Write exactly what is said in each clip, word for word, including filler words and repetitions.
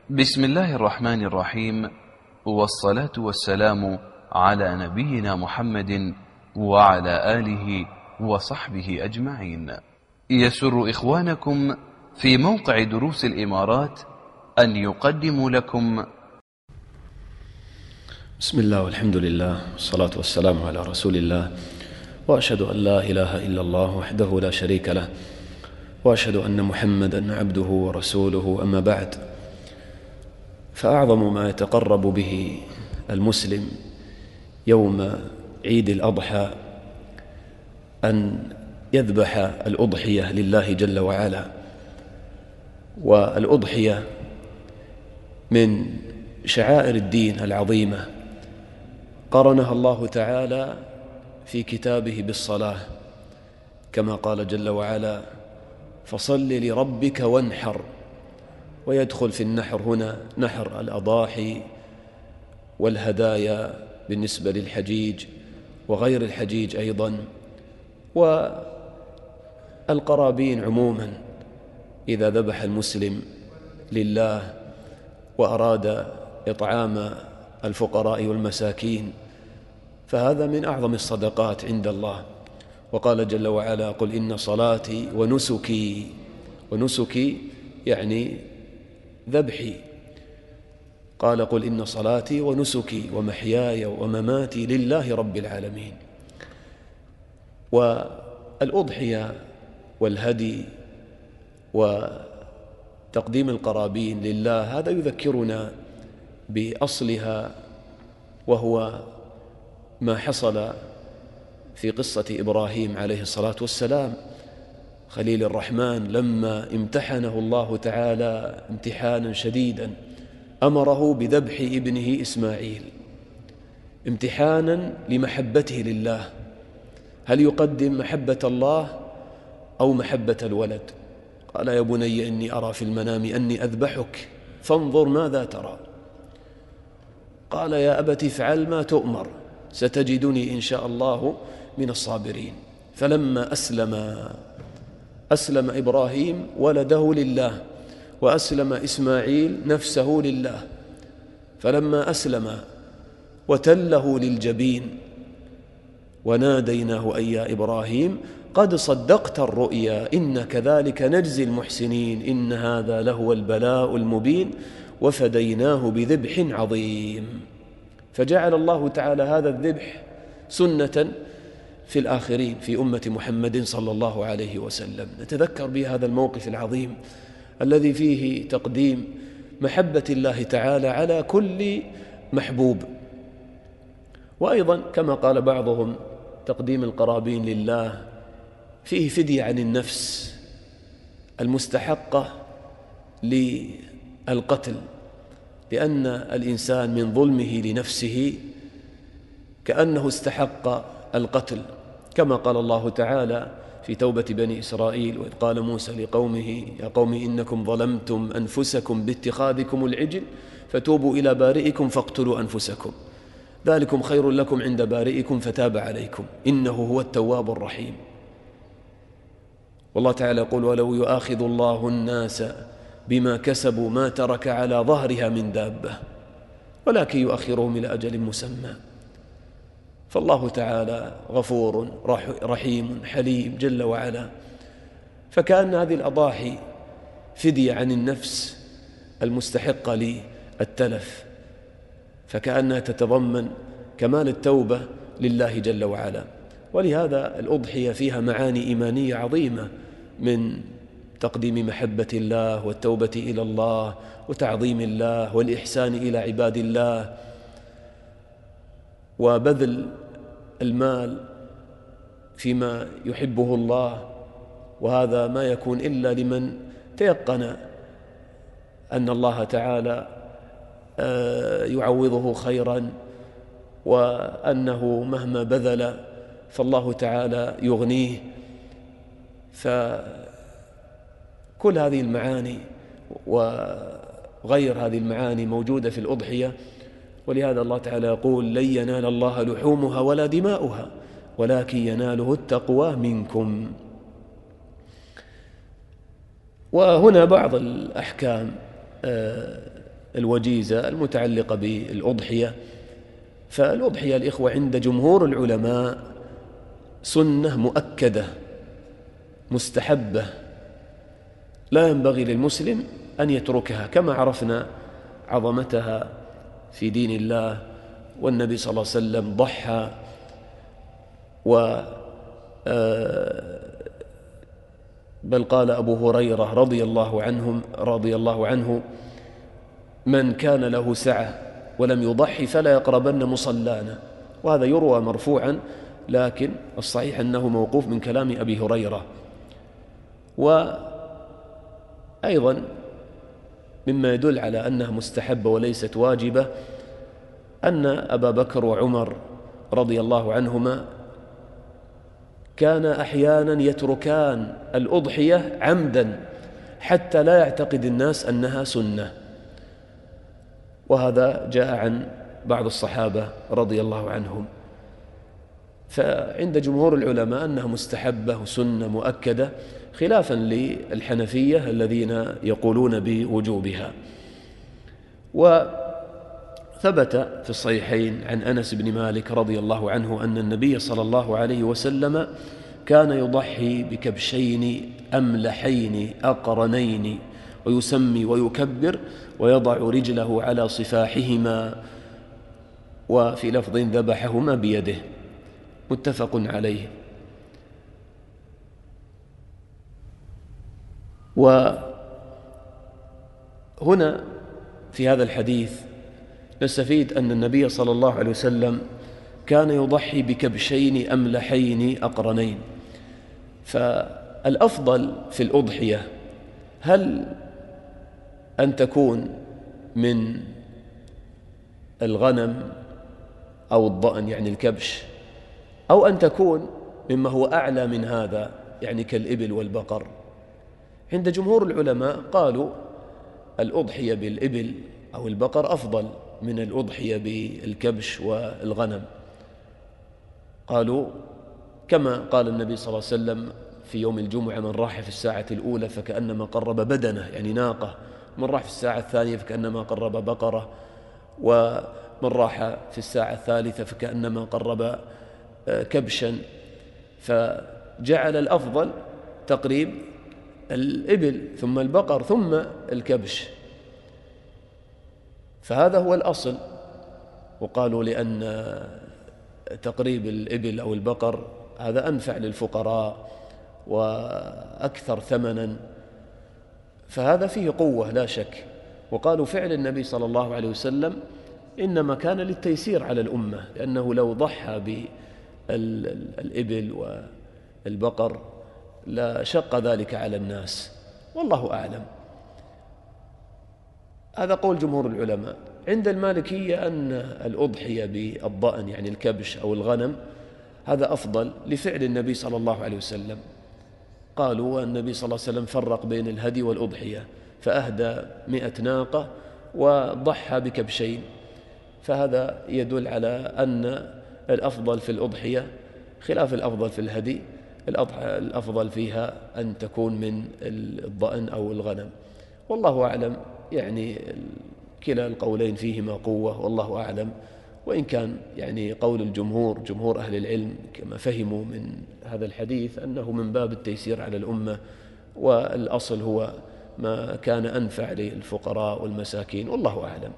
بسم الله الرحمن الرحيم، والصلاة والسلام على نبينا محمد وعلى آله وصحبه أجمعين. يسر إخوانكم في موقع دروس الإمارات أن يقدموا لكم بسم الله والحمد لله والصلاة والسلام على رسول الله، وأشهد أن لا إله إلا الله وحده لا شريك له، وأشهد أن محمدا عبده ورسوله. أما بعد، فأعظم ما يتقرب به المسلم يوم عيد الأضحى أن يذبح الأضحية لله جل وعلا. والأضحية من شعائر الدين العظيمة قرنها الله تعالى في كتابه بالصلاة، كما قال جل وعلا: فصل لربك وانحر. ويدخل في النحر هنا نحر الأضاحي والهدايا بالنسبة للحجيج وغير الحجيج أيضا، والقرابين عموما. إذا ذبح المسلم لله وأراد إطعام الفقراء والمساكين فهذا من أعظم الصدقات عند الله. وقال جل وعلا: قل إن صلاتي ونسكي. ونسكي يعني ذبحي. قال: قل إن صلاتي ونسكي ومحياي ومماتي لله رب العالمين. والأضحية والهدي وتقديم القرابين لله هذا يذكرنا بأصلها، وهو ما حصل في قصة إبراهيم عليه الصلاة والسلام خليل الرحمن، لما امتحنه الله تعالى امتحانا شديدا أمره بذبح ابنه إسماعيل، امتحانا لمحبته لله. هل يقدم محبة الله أو محبة الولد؟ قال: يا بني إني أرى في المنام أني أذبحك فانظر ماذا ترى. قال: يا أبت افعل ما تؤمر ستجدني إن شاء الله من الصابرين. فلما أسلم أسلم إبراهيم ولده لله، وأسلم إسماعيل نفسه لله. فلما أسلم وتله للجبين وناديناه أي يا إبراهيم قد صدقت الرؤيا إن كذلك نجزي المحسنين إن هذا لهو البلاء المبين وفديناه بذبح عظيم. فجعل الله تعالى هذا الذبح سنة في الآخرين في أمة محمد صلى الله عليه وسلم. نتذكر بهذا الموقف العظيم الذي فيه تقديم محبة الله تعالى على كل محبوب. وأيضا كما قال بعضهم تقديم القرابين لله فيه فدية عن النفس المستحقة للقتل، لأن الإنسان من ظلمه لنفسه كأنه استحق القتل، كما قال الله تعالى في توبة بني إسرائيل: وإذ قال موسى لقومه يا قوم إنكم ظلمتم أنفسكم باتخاذكم العجل فتوبوا إلى بارئكم فاقتلوا أنفسكم ذلكم خير لكم عند بارئكم فتاب عليكم إنه هو التواب الرحيم. والله تعالى يقول: ولو يؤاخذ الله الناس بما كسبوا ما ترك على ظهرها من دابة ولكن يؤخرهم إلى أجل مسمى. فالله تعالى غفور رحيم حليم جل وعلا. فكأن هذه الأضاحي فدية عن النفس المستحقة للتلف، فكأنها تتضمن كمال التوبة لله جل وعلا. ولهذا الأضحية فيها معاني إيمانية عظيمة من تقديم محبة الله والتوبة إلى الله وتعظيم الله والإحسان إلى عباد الله وبذل المال فيما يحبه الله. وهذا ما يكون إلا لمن تيقن أن الله تعالى يعوضه خيرا، وأنه مهما بذل فالله تعالى يغنيه. فكل هذه المعاني وغير هذه المعاني موجودة في الأضحية. ولهذا الله تعالى يقول: لن ينال الله لحومها ولا دماؤها ولكن يناله التقوى منكم. وهنا بعض الأحكام الوجيزة المتعلقة بالأضحية. فالأضحية الإخوة عند جمهور العلماء سنة مؤكدة مستحبة، لا ينبغي للمسلم أن يتركها، كما عرفنا عظمتها في دين الله. والنبي صلى الله عليه وسلم ضحى، و بل قال أبو هريرة رضي الله عنهم رضي الله عنه: من كان له سعة ولم يضحي فلا يقربن مصلانا. وهذا يروى مرفوعا، لكن الصحيح أنه موقوف من كلام أبي هريرة. وأيضا مما يدل على أنها مستحبة وليست واجبة أن أبا بكر وعمر رضي الله عنهما كان أحيانا يتركان الأضحية عمدا حتى لا يعتقد الناس أنها سنة، وهذا جاء عن بعض الصحابة رضي الله عنهم. فعند جمهور العلماء أنها مستحبة وسنة مؤكدة، خلافا للحنفية الذين يقولون بوجوبها. وثبت في الصحيحين عن أنس بن مالك رضي الله عنه أن النبي صلى الله عليه وسلم كان يضحي بكبشين أملحين أقرنين، ويسمي ويكبر ويضع رجله على صفاحهما، وفي لفظ ذبحهما بيده، متفق عليه. وهنا في هذا الحديث نستفيد أن النبي صلى الله عليه وسلم كان يضحي بكبشين أملحين أقرنين. فالأفضل في الأضحية هل أن تكون من الغنم أو الضأن يعني الكبش، أو أن تكون مما هو أعلى من هذا يعني كالإبل والبقر؟ عند جمهور العلماء قالوا الأضحية بالإبل أو البقر أفضل من الأضحية بالكبش والغنم. قالوا كما قال النبي صلى الله عليه وسلم في يوم الجمعة: من راح في الساعة الأولى فكأنما قرب بدنه يعني ناقة، من راح في الساعة الثانية فكأنما قرب بقرة، ومن راح في الساعة الثالثة فكأنما قرب كبشا. فجعل الأفضل تقريب الإبل ثم البقر ثم الكبش، فهذا هو الأصل. وقالوا لأن تقريب الإبل أو البقر هذا أنفع للفقراء وأكثر ثمنا، فهذا فيه قوة لا شك. وقالوا فعل النبي صلى الله عليه وسلم إنما كان للتيسير على الأمة، لأنه لو ضحى بالإبل والبقر لا شق ذلك على الناس، والله أعلم. هذا قول جمهور العلماء. عند المالكية أن الأضحية بالضأن يعني الكبش أو الغنم هذا أفضل لفعل النبي صلى الله عليه وسلم. قالوا النبي صلى الله عليه وسلم فرق بين الهدي والأضحية، فأهدى مئة ناقة وضحى بكبشين، فهذا يدل على أن الأفضل في الأضحية خلاف الأفضل في الهدي. الأفضل فيها أن تكون من الضأن أو الغنم، والله أعلم. يعني كلا القولين فيهما قوة، والله أعلم. وإن كان يعني قول الجمهور جمهور أهل العلم كما فهموا من هذا الحديث أنه من باب التيسير على الأمة، والأصل هو ما كان أنفع للفقراء والمساكين، والله أعلم.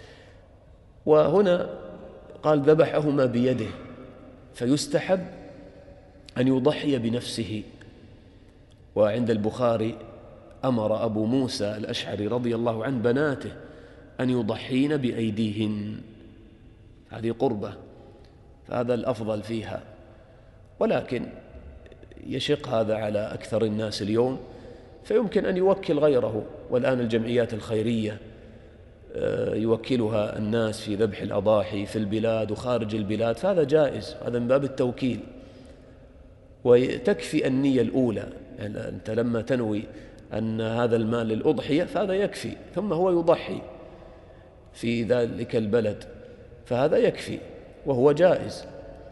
وهنا قال ذبحهما بيده، فيستحب أن يضحي بنفسه. وعند البخاري أمر أبو موسى الأشعري رضي الله عنه بناته أن يضحين بأيديهن، هذه قربة، فهذا الأفضل فيها. ولكن يشق هذا على أكثر الناس اليوم، فيمكن أن يوكل غيره. والآن الجمعيات الخيرية يوكلها الناس في ذبح الأضاحي في البلاد وخارج البلاد، فهذا جائز، هذا من باب التوكيل. وتكفي النية الأولى، يعني أنت لما تنوي أن هذا المال للأضحية فهذا يكفي، ثم هو يضحي في ذلك البلد، فهذا يكفي وهو جائز.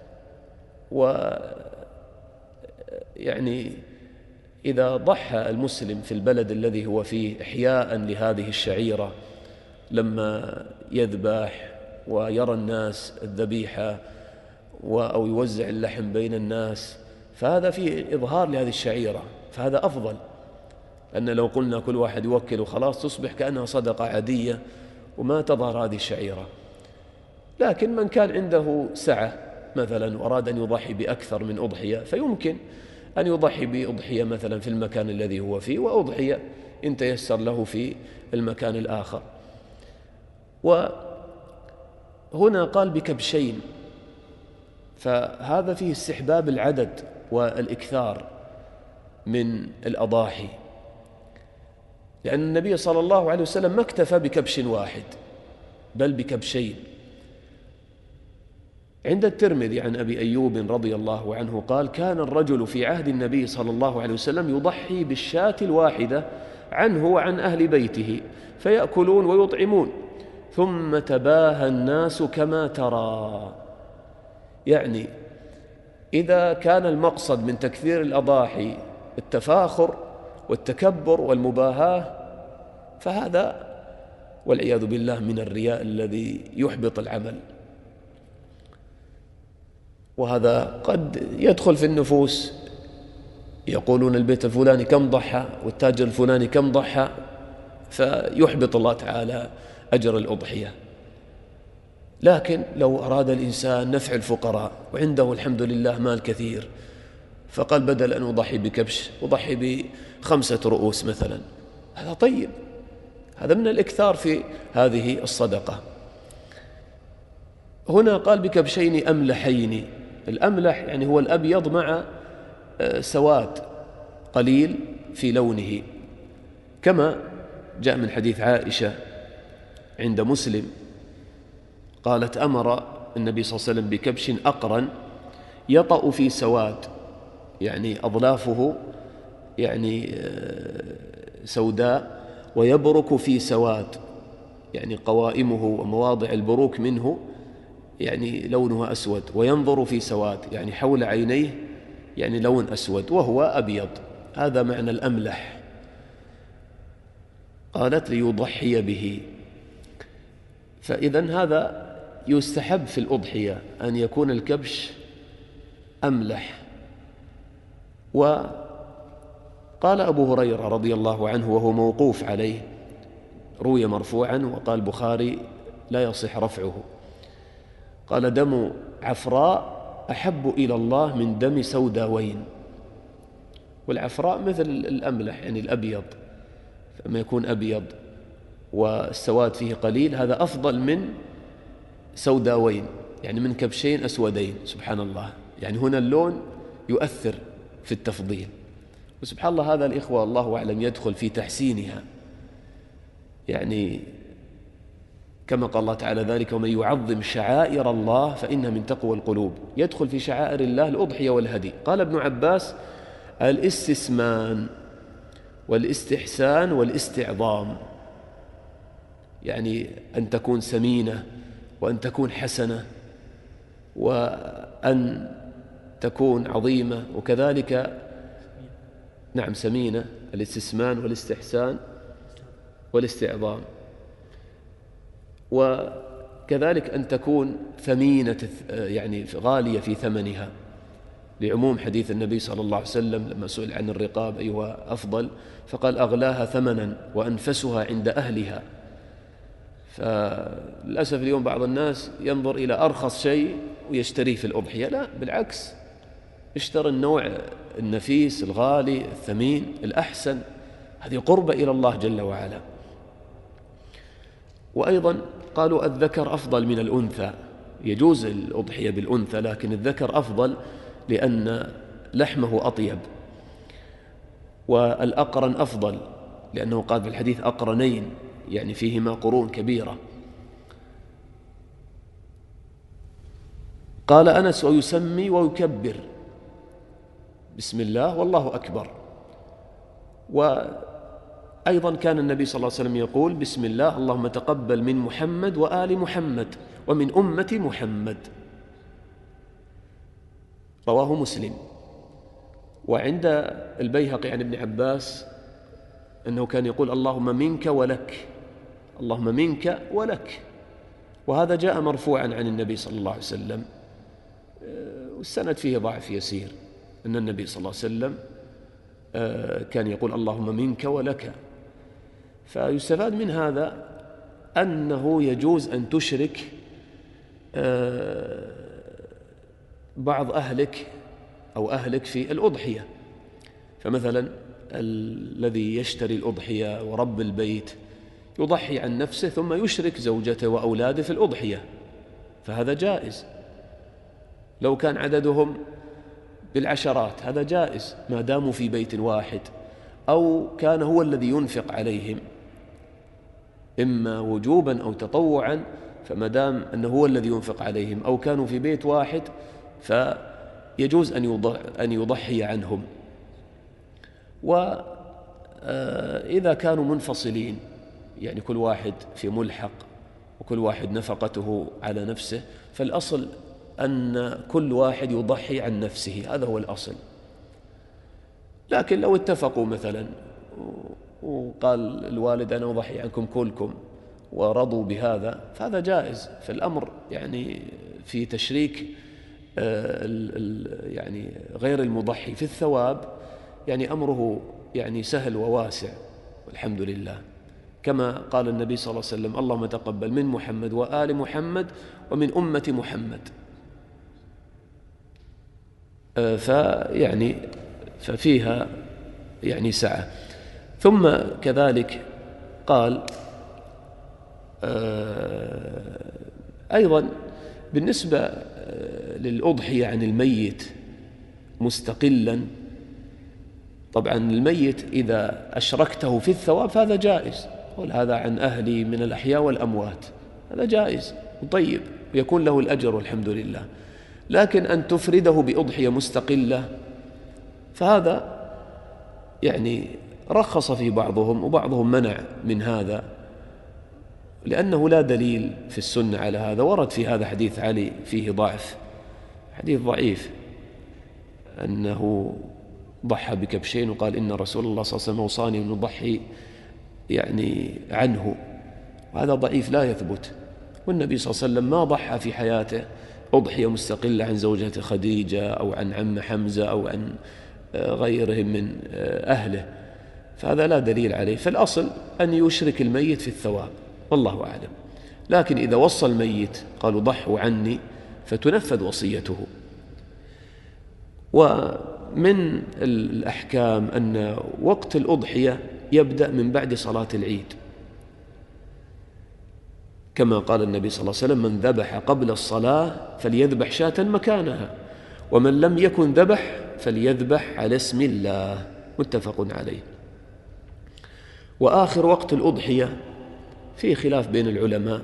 ويعني إذا ضحى المسلم في البلد الذي هو فيه إحياء لهذه الشعيرة لما يذبح ويرى الناس الذبيحة أو يوزع اللحم بين الناس، فهذا فيه إظهار لهذه الشعيرة، فهذا أفضل. أن لو قلنا كل واحد يوكل وخلاص تصبح كأنها صدقة عادية وما تظهر هذه الشعيرة. لكن من كان عنده سعة مثلا وأراد أن يضحي بأكثر من أضحية فيمكن أن يضحي بأضحية مثلا في المكان الذي هو فيه، وأضحية إن تيسر له في المكان الآخر. وهنا قال بكبشين، فهذا فيه استحباب العدد والإكثار من الأضاحي، لأن النبي صلى الله عليه وسلم ما اكتفى بكبش واحد بل بكبشين. عند الترمذي عن أبي أيوب رضي الله عنه قال: كان الرجل في عهد النبي صلى الله عليه وسلم يضحي بالشاة الواحدة عنه وعن أهل بيته فيأكلون ويطعمون، ثم تباهى الناس كما ترى. يعني إذا كان المقصد من تكثير الأضاحي التفاخر والتكبر والمباهاة فهذا والعياذ بالله من الرياء الذي يحبط العمل، وهذا قد يدخل في النفوس. يقولون البيت الفلاني كم ضحى والتاجر الفلاني كم ضحى، فيحبط الله تعالى أجر الأضحية. لكن لو أراد الإنسان نفع الفقراء وعنده الحمد لله مال كثير، فقال بدل أن أضحي بكبش أضحي بخمسة رؤوس مثلا، هذا طيب، هذا من الإكثار في هذه الصدقة. هنا قال بكبشين أملحين. الأملح يعني هو الأبيض مع سواد قليل في لونه، كما جاء من حديث عائشة عند مسلم قالت: أمر النبي صلى الله عليه وسلم بكبش أقرن يطأ في سواد، يعني أظلافه يعني سوداء، ويبرك في سواد، يعني قوائمه ومواضع البروك منه يعني لونها أسود، وينظر في سواد يعني حول عينيه يعني لون أسود وهو أبيض. هذا معنى الأملح. قالت: ليضحي به. فإذن هذا يستحب في الأضحية أن يكون الكبش أملح. وقال أبو هريرة رضي الله عنه وهو موقوف عليه، روي مرفوعا وقال البخاري لا يصح رفعه، قال: دم عفراء أحب إلى الله من دم سوداوين. والعفراء مثل الأملح يعني الأبيض، فما يكون أبيض والسواد فيه قليل هذا أفضل من سوداوين، يعني من كبشين أسودين. سبحان الله، يعني هنا اللون يؤثر في التفضيل. وسبحان الله هذا الإخوة الله أعلم يدخل في تحسينها، يعني كما قال الله تعالى: ذلك ومن يعظم شعائر الله فإنها من تقوى القلوب. يدخل في شعائر الله الأضحية والهدي. قال ابن عباس: الاستسمان والاستحسان والاستعظام، يعني أن تكون سمينة وأن تكون حسنة وأن تكون عظيمة، وكذلك نعم سمينة، الاستسمان والاستحسان والاستعظام، وكذلك أن تكون ثمينة يعني غالية في ثمنها، لعموم حديث النبي صلى الله عليه وسلم لما سئل عن الرقاب أيها أفضل فقال: أغلاها ثمنا وأنفسها عند أهلها. فللأسف اليوم بعض الناس ينظر إلى أرخص شيء ويشتريه في الأضحية. لا، بالعكس، اشتري النوع النفيس الغالي الثمين الأحسن، هذه قربة إلى الله جل وعلا. وأيضا قالوا الذكر أفضل من الأنثى، يجوز الأضحية بالأنثى لكن الذكر أفضل لأن لحمه أطيب. والأقرن أفضل لأنه قال في الحديث أقرنين، يعني فيهما قرون كبيرة. قال أنس: ويسمي ويكبر بسم الله والله أكبر. وأيضا كان النبي صلى الله عليه وسلم يقول: بسم الله اللهم تقبل من محمد وآل محمد ومن أمة محمد. رواه مسلم. وعند البيهقي عن ابن عباس أنه كان يقول: اللهم منك ولك، اللهم منك ولك. وهذا جاء مرفوعا عن النبي صلى الله عليه وسلم، والسند فيه ضعف يسير، أن النبي صلى الله عليه وسلم كان يقول اللهم منك ولك. فيستفاد من هذا أنه يجوز أن تشرك بعض أهلك أو أهلك في الأضحية. فمثلا الذي يشتري الأضحية ورب البيت يضحي عن نفسه ثم يشرك زوجته وأولاده في الأضحية، فهذا جائز. لو كان عددهم بالعشرات هذا جائز ما داموا في بيت واحد، أو كان هو الذي ينفق عليهم إما وجوبا أو تطوعا، فما دام أنه هو الذي ينفق عليهم أو كانوا في بيت واحد فيجوز أن يضحي عنهم. وإذا كانوا منفصلين يعني كل واحد في ملحق وكل واحد نفقته على نفسه، فالأصل أن كل واحد يضحي عن نفسه، هذا هو الأصل. لكن لو اتفقوا مثلا وقال الوالد أنا أضحي عنكم كلكم ورضوا بهذا فهذا جائز. فالأمر يعني في تشريك يعني غير المضحي في الثواب يعني أمره يعني سهل وواسع والحمد لله، كما قال النبي صلى الله عليه وسلم اللهم تقبل من محمد وآل محمد ومن أمة محمد. فيعني ففيها يعني سعة. ثم كذلك قال أيضا بالنسبة للأضحية عن الميت مستقلا، طبعا الميت إذا أشركته في الثواب فهذا جائز، قل هذا عن أهلي من الأحياء والأموات، هذا جائز وطيب ويكون له الأجر والحمد لله. لكن أن تفرده بأضحية مستقلة فهذا يعني رخص في بعضهم وبعضهم منع من هذا، لأنه لا دليل في السنة على هذا. ورد في هذا حديث علي فيه ضعف، حديث ضعيف، أنه ضحى بكبشين وقال إن رسول الله صلى الله عليه وسلم أوصاني أن نضحي يعني عنه، وهذا ضعيف لا يثبت. والنبي صلى الله عليه وسلم ما ضحى في حياته أضحية مستقلة عن زوجته خديجة أو عن عم حمزة أو عن غيرهم من أهله، فهذا لا دليل عليه. فالأصل أن يشرك الميت في الثواب والله أعلم. لكن إذا وصى الميت قالوا ضحوا عني فتنفذ وصيته. ومن الأحكام أن وقت الأضحية يبدأ من بعد صلاة العيد، كما قال النبي صلى الله عليه وسلم من ذبح قبل الصلاة فليذبح شاة مكانها، ومن لم يكن ذبح فليذبح على اسم الله، متفق عليه. وآخر وقت الأضحية في خلاف بين العلماء،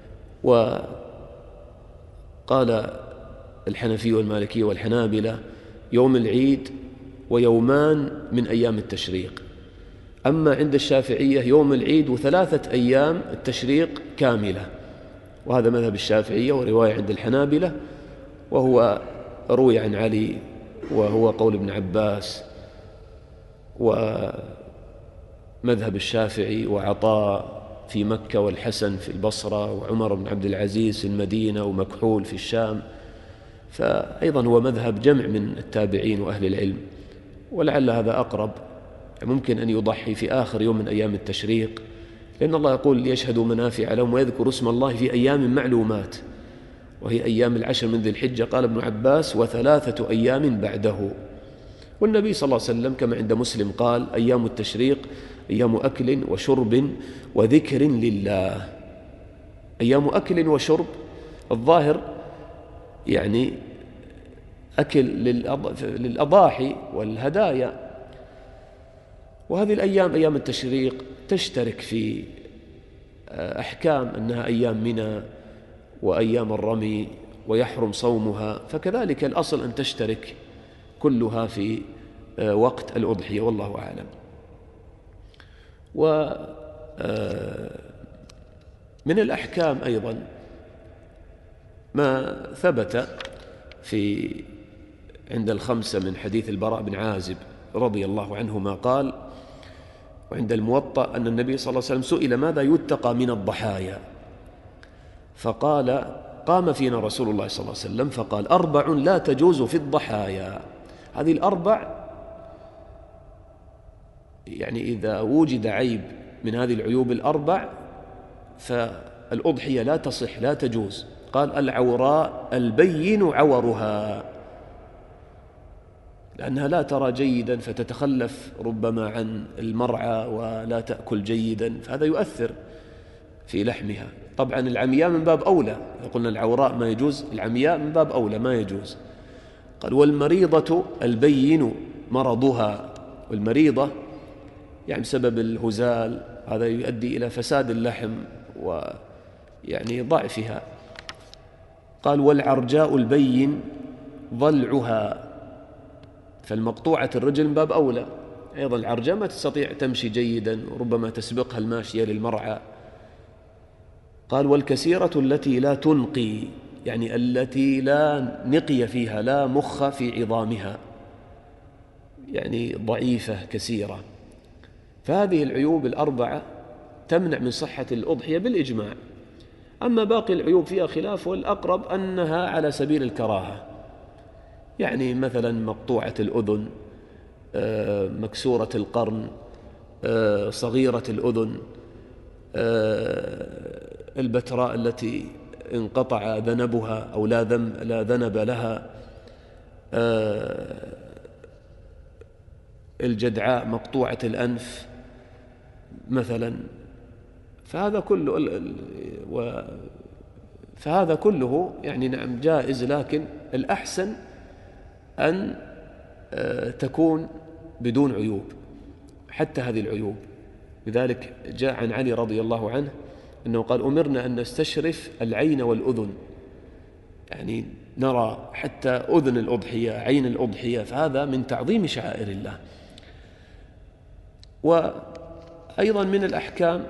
وقال الحنفي والمالكي والحنابلة يوم العيد ويومان من أيام التشريق. أما عند الشافعية يوم العيد وثلاثة أيام التشريق كاملة، وهذا مذهب الشافعية ورواية عند الحنابلة، وهو روي عن علي وهو قول ابن عباس ومذهب الشافعي وعطاء في مكة والحسن في البصرة وعمر بن عبد العزيز في المدينة ومكحول في الشام، فأيضا هو مذهب جمع من التابعين وأهل العلم. ولعل هذا أقرب، ممكن أن يضحي في آخر يوم من أيام التشريق، لأن الله يقول ليشهدوا منافع لهم ويذكروا اسم الله في أيام معلومات، وهي أيام العشر من ذي الحجة. قال ابن عباس وثلاثة أيام بعده. والنبي صلى الله عليه وسلم كما عند مسلم قال أيام التشريق أيام أكل وشرب وذكر لله. أيام أكل وشرب الظاهر يعني أكل للأضاحي والهدايا، وهذه الأيام أيام التشريق تشترك في أحكام أنها أيام منى وأيام الرمي ويحرم صومها، فكذلك الأصل أن تشترك كلها في وقت الأضحية والله أعلم. ومن الأحكام أيضا ما ثبت في عند الخمسة من حديث البراء بن عازب رضي الله عنهما قال وعند الموطأ أن النبي صلى الله عليه وسلم سئل ماذا يتقى من الضحايا، فقال قام فينا رسول الله صلى الله عليه وسلم فقال أربع لا تجوز في الضحايا. هذه الأربع يعني إذا وجد عيب من هذه العيوب الأربع فالأضحية لا تصح لا تجوز. قال العوراء البين عورها، لأنها لا ترى جيدا فتتخلف ربما عن المرعى ولا تأكل جيدا، فهذا يؤثر في لحمها. طبعا العمياء من باب أولى، إذا قلنا العوراء ما يجوز، العمياء من باب أولى ما يجوز. قال والمريضة البين مرضها، والمريضة يعني بسبب الهزال هذا يؤدي إلى فساد اللحم ويعني ضعفها. قال والعرجاء البين ضلعها، فالمقطوعة الرجل من باب أولى. أيضا العرجاء ما تستطيع تمشي جيدا وربما تسبقها الماشية للمرعى. قال والكسيرة التي لا تنقي، يعني التي لا نقي فيها، لا مخ في عظامها، يعني ضعيفة كسيرة. فهذه العيوب الأربعة تمنع من صحة الأضحية بالإجماع. أما باقي العيوب فيها خلاف، والأقرب أنها على سبيل الكراهة، يعني مثلا مقطوعة الأذن، مكسورة القرن، صغيرة الأذن، البتراء التي انقطع ذنبها أو لا ذنب لا ذنب لها، الجدعاء مقطوعة الأنف مثلا. فهذا كله فهذا كله يعني نعم جائز، لكن الأحسن أن تكون بدون عيوب حتى هذه العيوب. لذلك جاء عن علي رضي الله عنه أنه قال أمرنا أن نستشرف العين والأذن، يعني نرى حتى أذن الأضحية، عين الأضحية، فهذا من تعظيم شعائر الله. وأيضا من الأحكام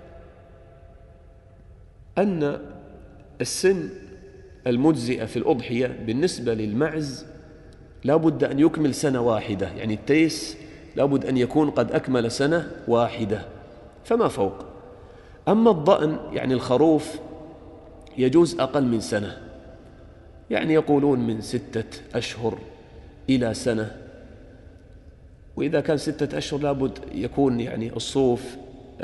أن السن المجزئة في الأضحية بالنسبة للمعز لا بد أن يكمل سنة واحدة، يعني التيس لا بد أن يكون قد أكمل سنة واحدة فما فوق. أما الضأن يعني الخروف يجوز أقل من سنة، يعني يقولون من ستة أشهر إلى سنة. وإذا كان ستة أشهر لابد يكون يعني الصوف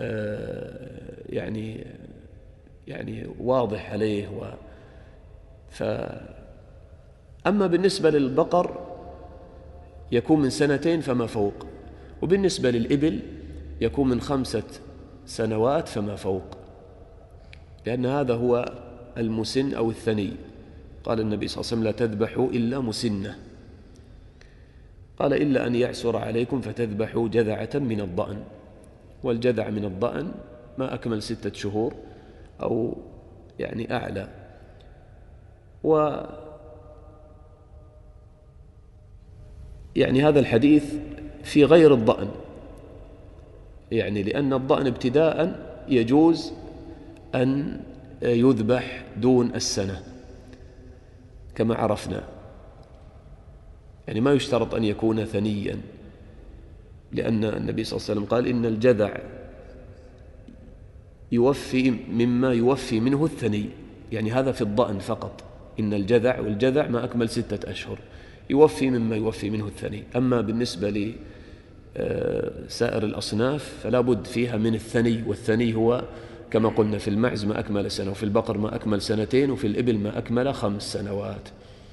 يعني يعني واضح عليه و ف أما بالنسبة للبقر يكون من سنتين فما فوق، وبالنسبة للإبل يكون من خمسة سنوات فما فوق، لأن هذا هو المسن أو الثني. قال النبي صلى الله عليه وسلم لا تذبحوا إلا مسنة. قال إلا أن يعسر عليكم فتذبحوا جذعة من الضأن، والجذع من الضأن ما أكمل ستة شهور أو يعني أعلى. و يعني هذا الحديث في غير الضأن، يعني لأن الضأن ابتداء يجوز أن يذبح دون السنة كما عرفنا، يعني ما يشترط أن يكون ثنيا، لأن النبي صلى الله عليه وسلم قال إن الجذع يوفي مما يوفي منه الثني، يعني هذا في الضأن فقط. إن الجذع والجذع ما أكمل ستة أشهر يوفي مما يوفي منه الثني. أما بالنسبة لسائر الأصناف فلا بد فيها من الثني، والثني هو كما قلنا في المعز ما أكمل سنة، وفي البقر ما أكمل سنتين، وفي الإبل ما أكمل خمس سنوات.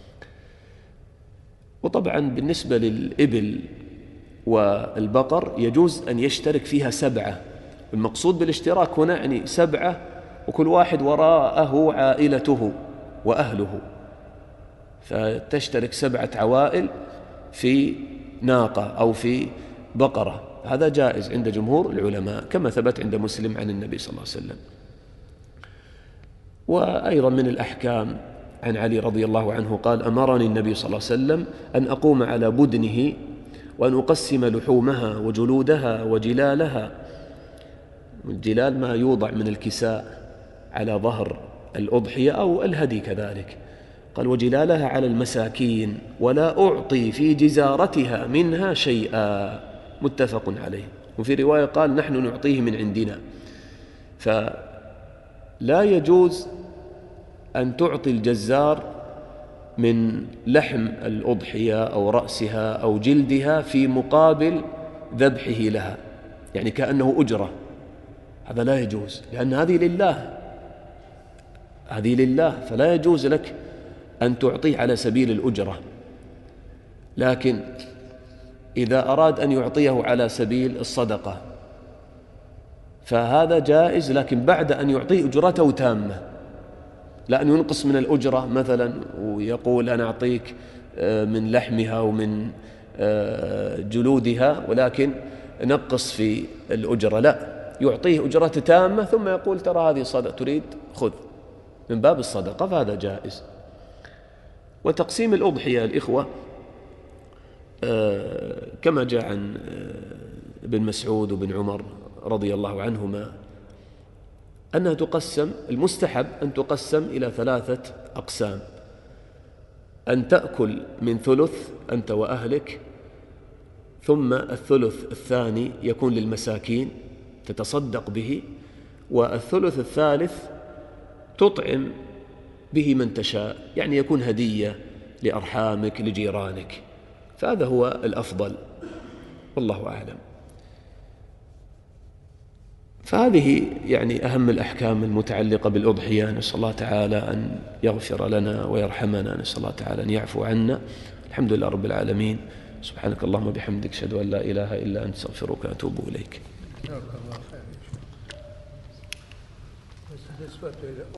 وطبعا بالنسبة للإبل والبقر يجوز أن يشترك فيها سبعة، والمقصود بالاشتراك هنا يعني سبعة وكل واحد وراءه عائلته وأهله، فتشترك سبعة عوائل في ناقة أو في بقرة، هذا جائز عند جمهور العلماء كما ثبت عند مسلم عن النبي صلى الله عليه وسلم. وأيضا من الأحكام عن علي رضي الله عنه قال أمرني النبي صلى الله عليه وسلم أن أقوم على بدنه وأن أقسم لحومها وجلودها وجلالها. الجلال ما يوضع من الكساء على ظهر الأضحية أو الهدي كذلك. قال وجلالها على المساكين ولا أعطي في جزارتها منها شيئا، متفق عليه. وفي رواية قال نحن نعطيه من عندنا. فلا يجوز أن تعطي الجزار من لحم الأضحية أو رأسها أو جلدها في مقابل ذبحه لها، يعني كأنه أجرة، هذا لا يجوز، لأن هذه لله، هذه لله، فلا يجوز لك أن تعطيه على سبيل الأجرة. لكن إذا أراد أن يعطيه على سبيل الصدقة فهذا جائز، لكن بعد أن يعطيه أجرته تامة، لا أن ينقص من الأجرة مثلا ويقول أنا أعطيك من لحمها ومن جلودها ولكن نقص في الأجرة، لا، يعطيه أجرة تامة ثم يقول ترى هذه صدقة تريد خذ من باب الصدقة، فهذا جائز. وتقسيم الأضحية الإخوة كما جاء عن ابن مسعود وابن عمر رضي الله عنهما أنها تقسم، المستحب أن تقسم إلى ثلاثة أقسام: أن تأكل من ثلث أنت وأهلك، ثم الثلث الثاني يكون للمساكين تتصدق به، والثلث الثالث تطعم به من تشاء، يعني يكون هدية لأرحامك لجيرانك، فهذا هو الأفضل والله أعلم. فهذه يعني أهم الأحكام المتعلقة بالأضحية. نسأل الله تعالى أن يغفر لنا ويرحمنا، نسأل الله تعالى أن يعفو عنا. الحمد لله رب العالمين. سبحانك اللهم وبحمدك، أشهد أن لا إله إلا أنت، أستغفرك وأتوب إليك.